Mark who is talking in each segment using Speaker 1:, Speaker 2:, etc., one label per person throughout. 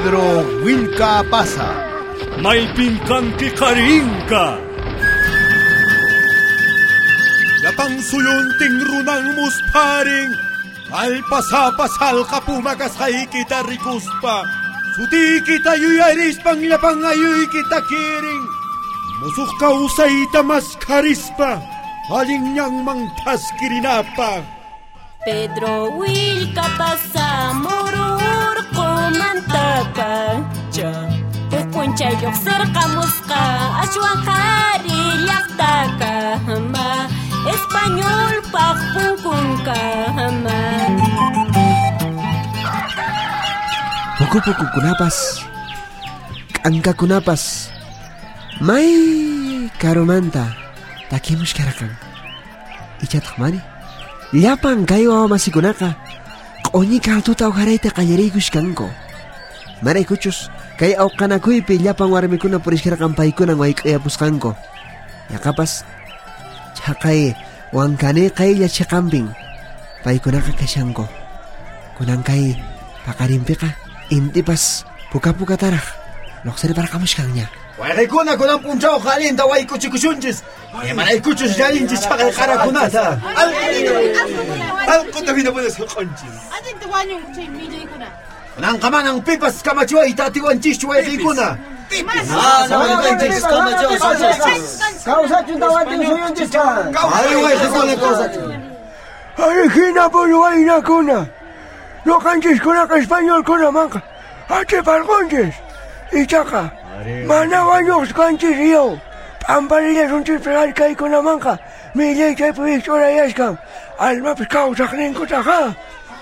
Speaker 1: Pedro Wilka pasa.
Speaker 2: Maypin kanki karinka.
Speaker 3: Yapang suyunting runang musparing. Alpasapasal kapumakasay kita rikuspa. Suti kita yuyaris pang yapang ayoy kita kiring. Musuk kausay tamas karispa. Haling niyang mangtas kirinapa.
Speaker 4: Pedro Wilka pasa murur kumantaka. Pupuncha yok cerca musca. Ashuan kari yaktaka. Español pakpungkunka.
Speaker 5: Puku-puku kunapas, angka kunapas, may karumanta, takimus karakan. Ichatak mani, liapang kayo masih kunaka, konyi kaltu tau harita kayarigus kanko. Maray kuchus, kaya au kanakuy liapang warmi kuna puris karakan paikuna ngoy kaya puskanko. Yakapas, chakay wangkane kaya chakambing, paikunaka kasyangko. Kunang kay pakarimpika. Intipas, puka-puka tarak. Loksari para kamuskangnya.
Speaker 3: Wai kuna kunang punjau kalin tawai kuchikusunjis. Manay kuchus jalinjis sakay karakunata. Al kuta binabunas kukonjis.
Speaker 6: Atin tawan yung milay ko na.
Speaker 3: Nang kamanang pipas kamachiwa itatiwan jis wai kuna.
Speaker 6: Pipas!
Speaker 3: Naman jis kamachiwa sunjis.
Speaker 5: Kausachun tawating suyunjis ka.
Speaker 3: Ay wai kuna kausachun.
Speaker 7: Ay hina po luway na kuna. No kanjis kuna ka Espanyol kuna mangka. Ate parkonjis. Ichaka. Manawanyok kanjis iyo. Pampalila sunjis peral kay kuna mangka. Milay kay puwis orayas kang. Alma piskaw sakning ko taka.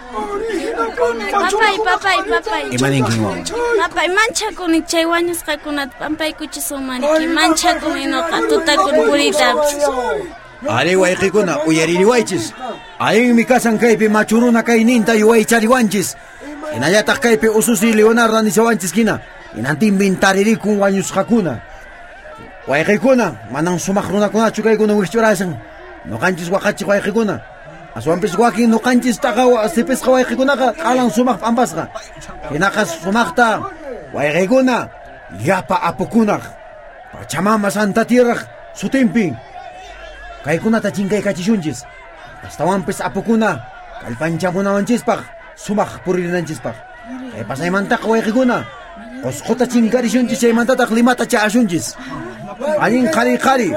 Speaker 6: Papay.
Speaker 3: Imaningking mo.
Speaker 6: Papay, mancha ko ni Chaiwanyos ka kunat pampay ko chisumani. Mancha ko ni no katuta kun burita.
Speaker 3: Ari wai kuna uyariri waichis. Aing mikasan kaypi machuruna kay ninta yuway chariwanchis. Inayatak kaypi ususi Leonardo ni sawanchis kina. Inantin bintariri kung wanyus kakuna. Wai kuna manang sumakruna kuna chukay kuna wishchurasan. No kanchis wakachi wai kuna. Aswampis waking no kanchis takaw asipis ka wai kuna ka kalang sumak ambas ka. Kinakas sumakta. Wai kuna yapa apukunak. Pachamama santa tirak sutimping. Kay kuna ta chingkay kachishunchis. Hasta wampis apukuna. Kalpancha muna wanchispak. Sumak purinan chispak. Kay pasay mantak way kiguna. Koskota chingkari shunchis ay mantatak limata cha ashunchis. Aling kari-kari.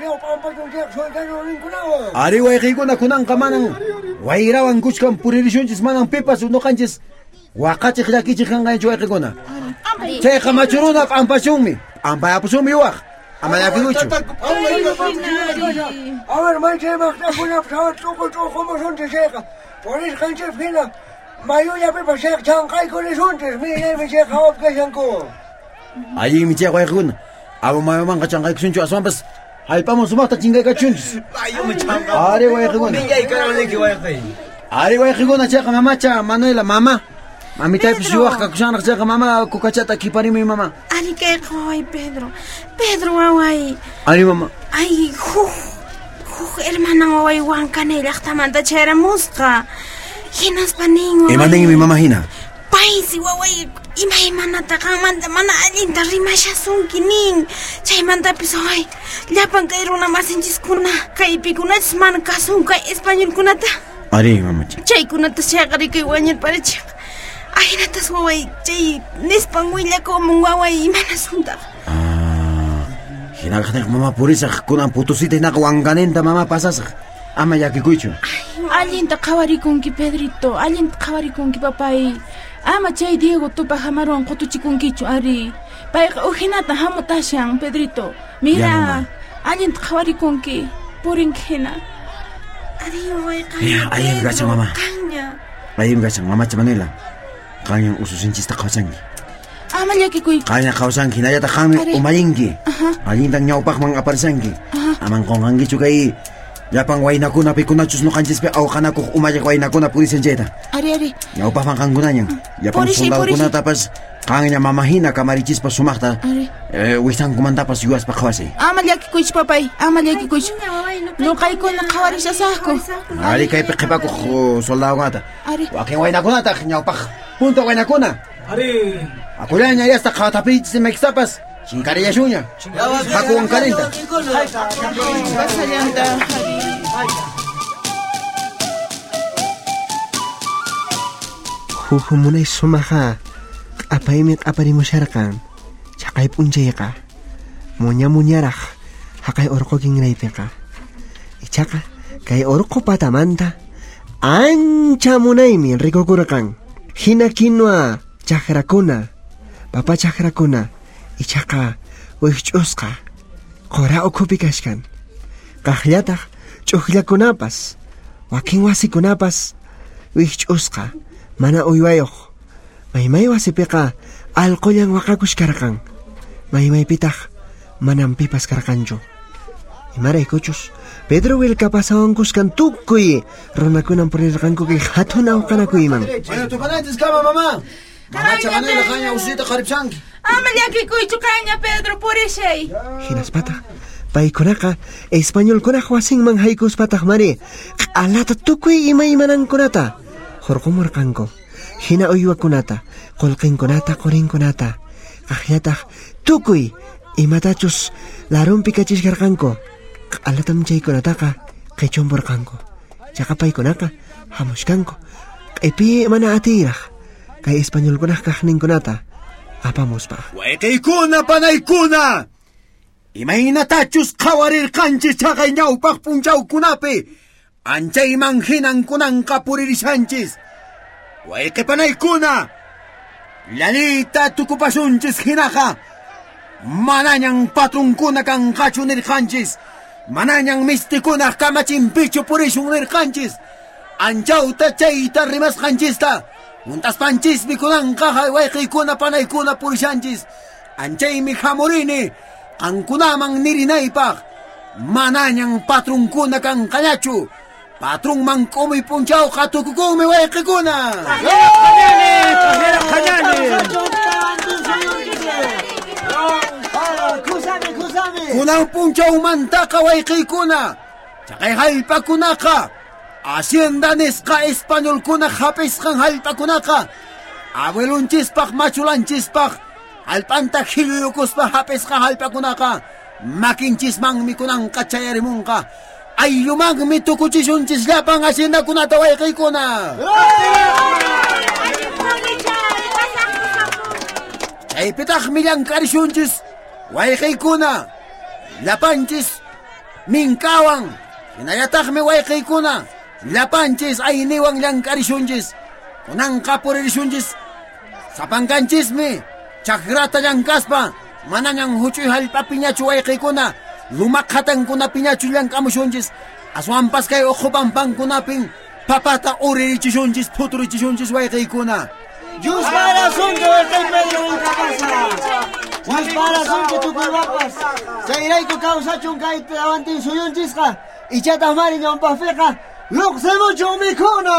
Speaker 3: Ari way kiguna kunang kamanang. Wayrawan kuchkang puririshunchis manang pipas unokanchis. Wakachik lakichik kang ngayon way kiguna. Chay kamachurunak ang pasyumi. Ang payapusumi wak. Amalaki lucu.
Speaker 7: Awar mai che makna puna psawat toko mo sunte seka. Polis kanche pina. Mayu ya pe pasek changkai ko ni sunte. Mi ne mi che khawat ka sangko.
Speaker 3: Ayi mi che kwai kun. Abu mayu mang ka changkai sunju aswampas. Hai pa mo sumakta chingkai ka chunjus.
Speaker 8: Ayo mi changkai.
Speaker 3: Ari wai kun.
Speaker 8: Mi yai ka ron ki wai kai.
Speaker 3: Ari wai kun na che ka mama cha Manuela mama. Mami tayo pisuwak ka kusanak cha ka mama kukachata kipari mi mama.
Speaker 6: Ari kay koy Pedro. Pedro away.
Speaker 3: Ari mama.
Speaker 6: Ay, hermana away wangkane laktamanta chera muska. Hinas paning.
Speaker 3: Imaning mi mama hina.
Speaker 6: Paisi away ima takang manta mana alinta rima siya sungkining. Chay manta pisoy. Lapan kay runa masinjis kuna. Kay pikuna man kasung kay Espanyol kunata.
Speaker 3: Ari mama.
Speaker 6: Chay kunata siya kari kay wanyan para siya. Ay natas waway chay nispangwila ko mong waway manasunta.
Speaker 3: Hinakatak mama purisak kunang putusita nakawangganin ta mama pasasak. Ama yaki kuicho.
Speaker 9: Alinta kawari kunki Pedrito, alinta kawari kunki papay. Ama chay Diego tupa hamaron kutuchi kunkicho ari. Pay uhinata hamutasyang Pedrito. Mira, alinta kawari kunki puring kina.
Speaker 6: Ari waway kanya.
Speaker 3: Ayun gachang mama.
Speaker 6: Kanya.
Speaker 3: Ayun gachang mama cha Manuela. Kanyang ususin chista kausangi.
Speaker 9: Amalaki kuy.
Speaker 3: Kanya kausangi na yata kami umayingi. Alintang nyaupak mga aparsangi. Amang kongangi chukay. Yapang way na ko na pikunachus no kanchis pe aw kana ko umayak way na ko na purisan jeta.
Speaker 9: Ari.
Speaker 3: Nyaupak mang kangunanyang. Yapang sundal ko na tapas kanya mamahina kamarichis pa sumakta. Wisang kumanta pas yuas pa kawasi.
Speaker 9: Amalaki kuy papay. Amalaki kuy. Lukay ko na kawari siya sa ako.
Speaker 3: Ari kay pekipa ko soldado ngata.
Speaker 9: Ari.
Speaker 3: Waking way na ko na tak nyaupak. Punto way na ko na.
Speaker 8: Ari.
Speaker 3: Akulaña ya hasta katapichis mextapas. Chinkariyashuña. Hakuwan karinta.
Speaker 9: Pasallanta,
Speaker 5: Huhumunay sumaha. Apaymi aparimusharqan. Chaqay punchayqa. Muñaraq. Haqay urqu kinraypiqa. Ichaqa kay urqu patamanta ancha munaymi rikukurqan. Hina kinwa chaqrakuna. Papa chaqrakuna. Ichaqa wikch'usqa. Qora ukhupi kashkan. Qaqllataq ch'uqllakunapas. Wakin wasikunapas wikch'usqa. Mana uywayuq. Maymay wasipiqa alqullan waqakush karqan. Maymaypitaq manam pipas karqanchu. Imaraykuchus Pedro Willkapasawan kuskan tukuy runakunan purirqanku kay hatun awqanakuyman.
Speaker 3: Bueno, tupanaytis kama, mamá. Mamacha manila kanya usita qaripshanki.
Speaker 9: Amalakikuychu kaña Pedro purishay.
Speaker 5: Hinaspataq paykunaqa españolkunaq wasinman haykuspataq mari q'alata tukuy imaymanankunata hurqumurqanku. Hina uywakunata, qullqinkunata, qurinkunata, qaqllataq tukuy imatachus larumpi kachishkarqanku. Q'alatam chaykunataqa qichunpurqanku. Chaqa paykunaqa hamushkanku. Q'ipi mana atiraq kay españolkunaq kaqninkunata apamuspa.
Speaker 3: Wayqiykuna panaykuna. Imaynatachus qhawarirqanchis chaqay ñawpaq punchawkunapi. Anchayman hinankunanqa puririshanchis. Wayqipanaykuna. Llalita tukupasunchis hinaqa. Manañan patrunkuna kanqachu nirqanchis. Manañan mistikuna kamachimpichu purishun nirqanchis. Anchawta chayta rimasqanchista. Muntaspanchismi kunanqa wayqiykuna panaykuna purishanchis. Anchaymi hamurini. Qankunaman nirinaypaq. Manañan patrunkuna kanqañachu. Patrunman q'umi punchawqa tukukunmi wayqikuna. Kunan punchawmantaqa wayqiykuna. Chaqay hallp'akunaqa Hacienda nisqa españolkuna hapisqan hallp'akunaqa abuelunchispaq machulanchispaq hallp'anta hilluyukuspa hapisqa hallp'akunaqa makinchismanmi kunanqa chayarimunqa ayllumanmi tukuchishunchis llapan haciendakunata wayqiykuna. Chaypitaqmi llankarishunchis wayqiykuna llapanchis minkawan hinallataqmi wayqiykuna llapanchis ayniwan llankarishunchis kunanqa puririshunchis sapankanchismi chakrata llankaspa manañan huchuy hallp'apiñachu wayqiykuna lumaq hatankunapiñachu llankamushunchis aswanpas kay uqhu pampankunapin papata uririchishunchisphuturichishunchiswayqiykuna.
Speaker 5: Yuspara sunqu wayqay Pedro Willkapasa. Yuspara sunqu tukurwapas. Chayrayku kawsachun kay awantin suyunchisqa ichataq mari ñawpaqpiqa luqsimuchu mikhuna.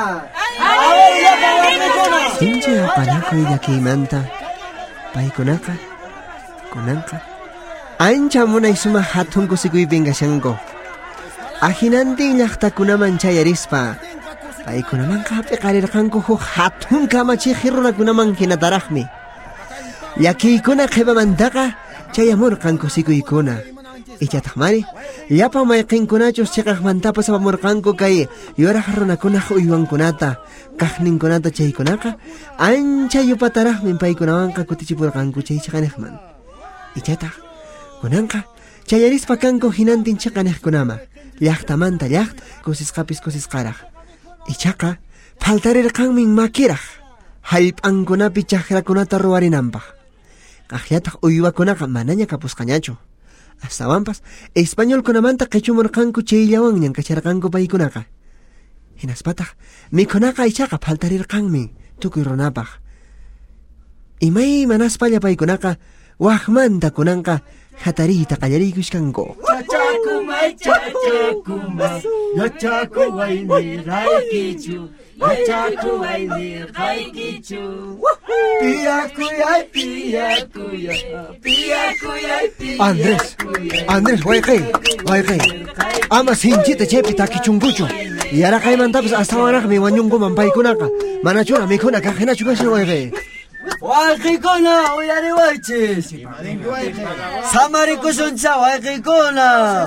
Speaker 5: Sinchi awqanakuy llakiymanta paykunaqa kunanqa ancha munay sumaq hatun kusikuypin kashanku. Ahinantin llaqtakunaman chayarispa paykunamanqa hapiqarirqanku huk hatun kamachiq runakunaman hinataraqmi. Llakiykuna qhipamantaqa chayamurqan kusikuykuna. Ichataq mari llapan mayqinkunachus chiqaqmantapas apamurqanku kay yuraq runakunaq uywankunata kaqninkunata chaykunaqa ancha yupataraqmi paykunawanqa kutichipurqanku chay chiqaniqman. Ichataq kunanqa chayarispa kanku hinantin chiqaniqkunama llaqtamanta llaqta kusisqapis kusisqaraq. Ichaqa faltarirqanmin makiraq hallp'ankunapi chaqrakunata ruwarinanpaq. Qaqllataq uywakunaqa manaña kapusqañachu. Astawanpas españolkunamanta qichumurqanku chayllawanñan kacharqanku paykunaqa. Hinaspataq mikhunaqa ichaqa faltarirqanmi tukuy runapaq. Imay manaspalla paykunaqa waqmanta kunanqa hatariyta qallariykushkanku.
Speaker 10: Chachakumay chachakumay yachakuwayni raykichu yachakuwayni raykichu piyakuyay piyakuyay piyakuyay piyakuyay.
Speaker 5: Andrés wayqay ama sinchita chaypi takichunkuchu. Yaraqaymantapis astawanaqmi wañunkuman paykunaqa manachuna mikhuna kaqhinachu kashan wayqay.
Speaker 10: Wayqikuna uyariwaychis. Samarikusuncha wayqikuna.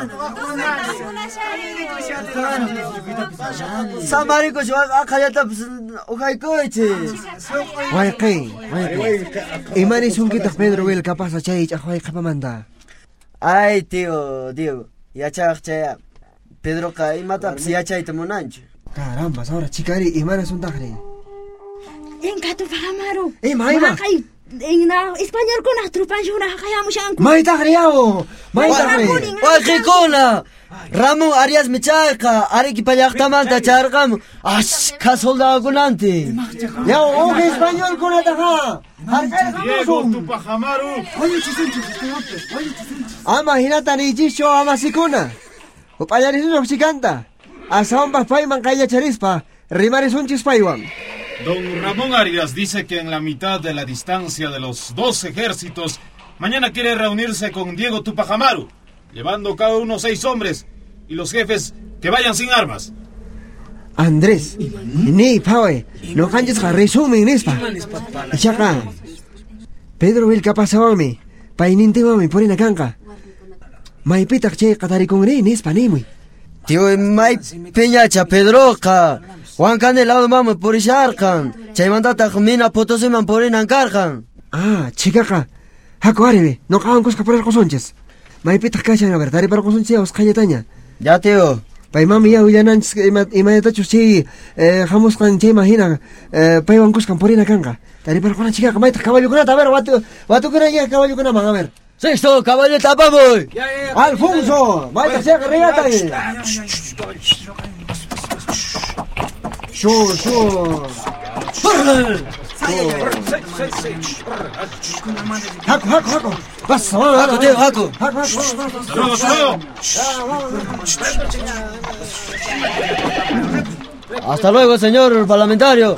Speaker 10: Samarikush aqayatapas uqaykuychis.
Speaker 5: Wayqi. Imani sunkitaq Pedro Vilca pasa chay wayqipamanta.
Speaker 10: Ay, tío Diego, yachaqchaya. Pedroqa imatapas yachayta munanchu.
Speaker 5: Carambas, ahora chikari imani suntaqri.
Speaker 6: Enkatu pahamaru.
Speaker 5: Ima.
Speaker 6: Español kuna trupanshuna hayamushanku.
Speaker 5: Maytaqri yawo. Maytaqri.
Speaker 10: Wayqikuna. Ramon Arias Michayqa Arequipa llaqtamanta charqamun ashka soldadukunanti.
Speaker 5: Yawo oqa español kunataqa.
Speaker 2: Diego Tupajamaru.
Speaker 5: Ama hinata niychischu amasikuna. Upallarisunchik chikanta. Asawanpas payman qayllacharispa rimarisunchis paywan.
Speaker 2: Don Ramón Arias dice que en la mitad de la distancia de los dos ejércitos, mañana quiere reunirse con Diego Tupajamaru, llevando cada uno 6 hombres, y los jefes que vayan sin armas.
Speaker 5: Andrés, ni pawe, no canches resumen nispa. Chaca, Pedro Vilca pasawanmi, painintiwanmi purina kanqa. Maypitaq chay qatarikungri nispa nimui.
Speaker 10: Tío, may peñacha Pedroqa. Huancane lado mama purisharqan. Chaymantataq mina Potosiman purinan karqan.
Speaker 5: Ah, chikaqa. Haku aribe, no qawankusqa purirqusunchis. Maypitaq kashan a ver, tariparqusunchis usqallataña.
Speaker 10: Ya, tío.
Speaker 5: Paymami ya willananchis imayatachus chay hamusqan chayman hina paywankusqan purina kanqa. Tariparquna chikaqa maytaq caballukunata, a ver, watukuna ya caballukunaman, a ver.
Speaker 10: Sexto, caballeta, vamos.
Speaker 5: Alfonso, maytaq chayqa regata. Sure. Haku. Pasa,
Speaker 10: Haku, tío, Haku.
Speaker 2: Saludos.
Speaker 10: Hasta luego, señor parlamentario.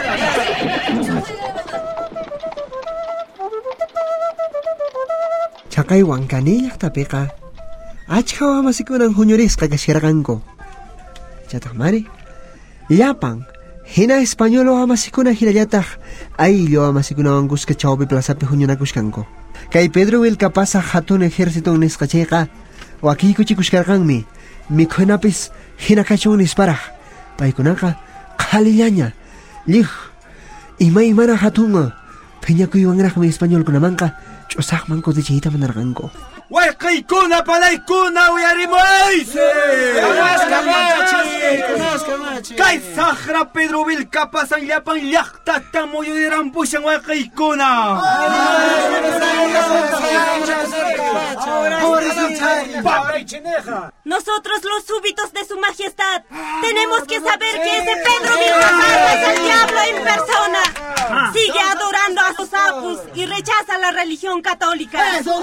Speaker 5: Chaqay Huancanillaqtapiqa achka wamasikunan huñurisqa kashirqanku. Chataq mari llapan hina español wamasikuna hinallataq ayllu wamasikunawan kuska chawpi plazapi huñunakushkanku. Kay Pedro Vilca pasa hatun ejército nisqa chayqa wakiykuchikuskarqanmi mikhunapis hina kachun nisparaq. Paykunaqa qhalillaña lij imaymana hatun phiñakuywanraqmi españolkunamanqa ch'usaqman kutichiyta munarqanku.
Speaker 8: Wayqikuna palaykuna uyarimaysi. Kay saqra Pedro Vilca pasan llapan llaqtata muyuriranpushan wayqikuna.
Speaker 4: Nosotros los súbitos de su majestad tenemos que saber que ese Pedro Vilca es el diablo en persona. Sigue adorando a sus apus y rechaza la religión católica.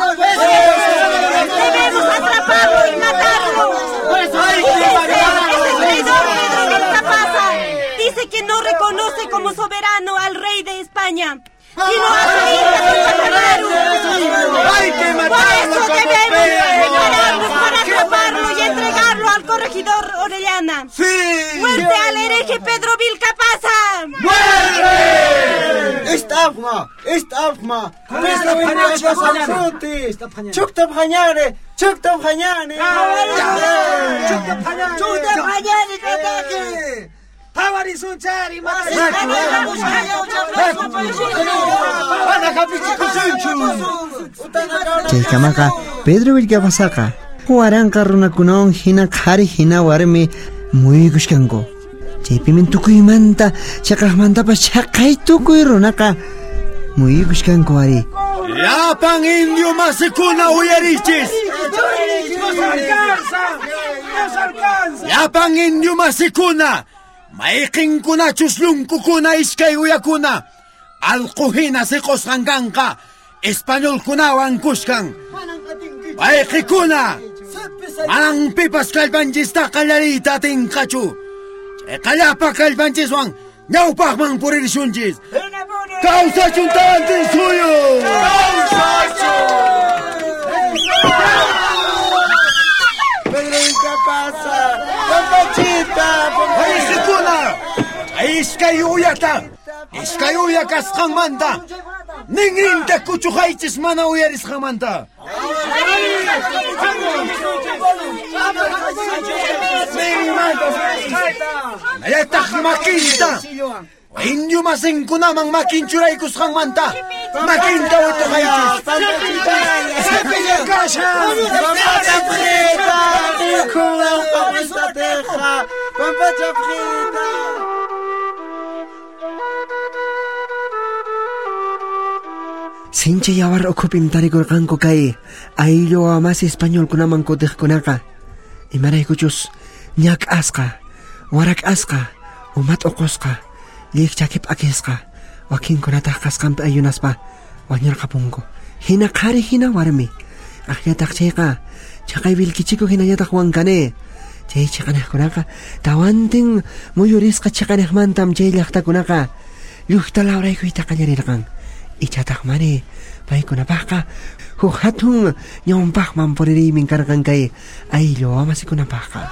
Speaker 4: Debemos atraparlo y matarlo. Ese traidor Pedro Vilca pasa dice que no reconoce como soberano al rey de España, sino a su hija Tupajamaru. Por eso debemos prepararnos para atraparlo y entregarlo al corregidor Orellana. ¡Muerte al hereje Pedro Vilca pasa!
Speaker 8: ¡Muerte! Estafma. Pedro Vilca pasa. Chukta phañane.
Speaker 5: Chaykamaqa Pedro Vilca pasaqa huaranqa runakunawan hina qhari hina warmi muyukushkanku. Chaypimi tukuymanta chaqaqmantapas chaqay tukuy runaqa muyukushkanku ari.
Speaker 1: Llapan indio masikuna uyarichis. Llapan indio masikuna. Maiqinkuna chuslunqukuna iskay uyakuna. Alquhina siqusqankanqa españolkunawan kushkan. Maiqikuna. Manan pipas kallpanchista qallariyta atinqachu. Qallapa kallpanchiswan ñawpaqman puririshunchis. ¡Causachu tantin suyo!
Speaker 8: Pedro Vilca pasa. Papachita.
Speaker 1: ¡Ay, Sikuna! ¡Ay, iskay uyata! Iskay uyakasqanmanta ninrinta kuchujaychis mana uyarisqanmanta. Nayataq makinta indio masinkunaman makin churaykusqanmanta makinta utujaychis. Cepilla kasha.
Speaker 8: Pampacha frita, pampita teja, pampacha frita.
Speaker 5: Sinche yawar okupim tarikurqanku kay ayllo amas español kunaman kutiqkunaqa imaraykuchus ñak'asqa warak'asqa umat uqusqa liqchakip akisqa wakinkunataq qasqanpi ayunaspa wañurqapunku hina qhari hina warmi aqllataq chayqa chaqay willkichiku hinallataq wankane chay chiqanaqkunaqa tawantin muyurisqa chiqanaqmantam chay llaqtakunaqa llukta lawraykuyta qallarirqan ichataq mani paykunapaqqa huk hatun ñawpaqman puririymin karqan kay ayllo amasikunapaqqa.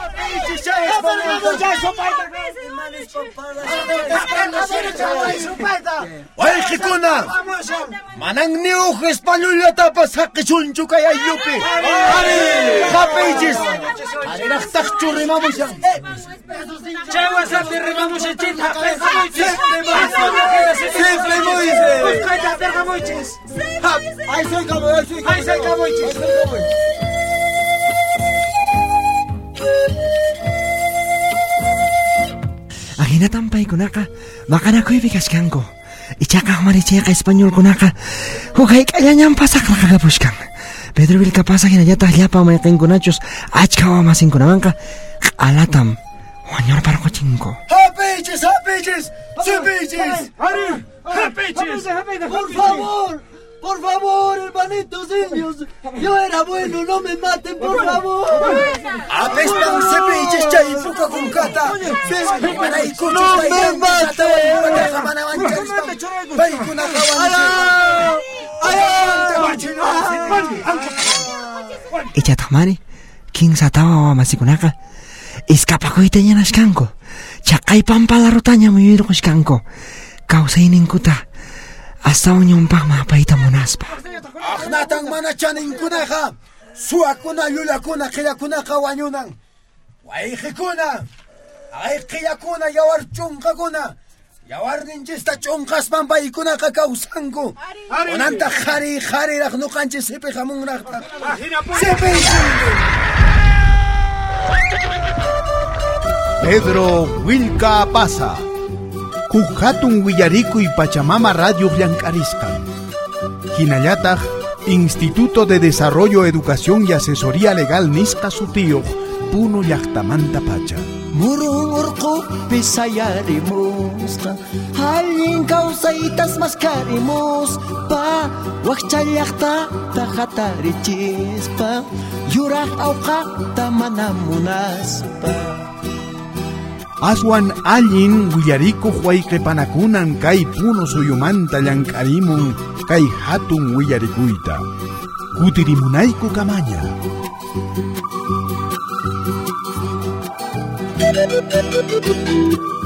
Speaker 1: Wayqikuna manan ni uj españollatapas haqichunchu kay ayllupi. Hapiychis ariraqtaqchu rimamushan.
Speaker 8: Chay wasapi rimamushan chita
Speaker 5: Ahinatan paykunaqa maqanakuypi kashkanku ichaqa marichayqa español kunaqa hukay k'allañan pasaqraqapushkan Pedro Vilcapasa hinallataq llapa mayqinkunachus achka wamasinkunamanqa q'alatam wañurparquchinku.
Speaker 1: Hapiychis, supichis.
Speaker 8: ¡Hapiychis! Por favor, hermanitos indios. Yo era bueno, no me maten, por favor.
Speaker 1: Apestan cepillos chay puka kunkata.
Speaker 8: ¡No me maten!
Speaker 5: Ichataqmani kinsa tawa wamasikunaqa iskapakuyta ñanashkanku chaqay pampala rutaña muyurqushkanku kawsayninkuta astawan ñawpaqman apayta munaspa.
Speaker 1: Aqnatan mana chaninkunaqa suwakuna llulakuna qillakunaqa wañunan. Wayqikuna ay qillakuna yawar chunqakuna yawarninchista chunqaspan paykunaqa kawsanku. Kunanta qhariraq nuqanchis sipi hamunraqta.
Speaker 11: Pedro Vilcapasa huk hatun willarikuy Pachamama Radio llank'arisqa. Hinallataq Instituto de Desarrollo, Educación y Asesoría Legal nisqa sutiyuq Puno llaqtamanta pacha.
Speaker 12: Murun urqupi sayarimusqa allin kawsaytas maskharimuspa wakcha llaqtata hatarichispa yuraq awqaqta mana munaspa.
Speaker 11: Aswan allin willarikuq wayqipanakunan kay Puno suyumanta llank'arimun kay hatun willarikuyta. Kutirimunayku kamaña.
Speaker 12: Thank you.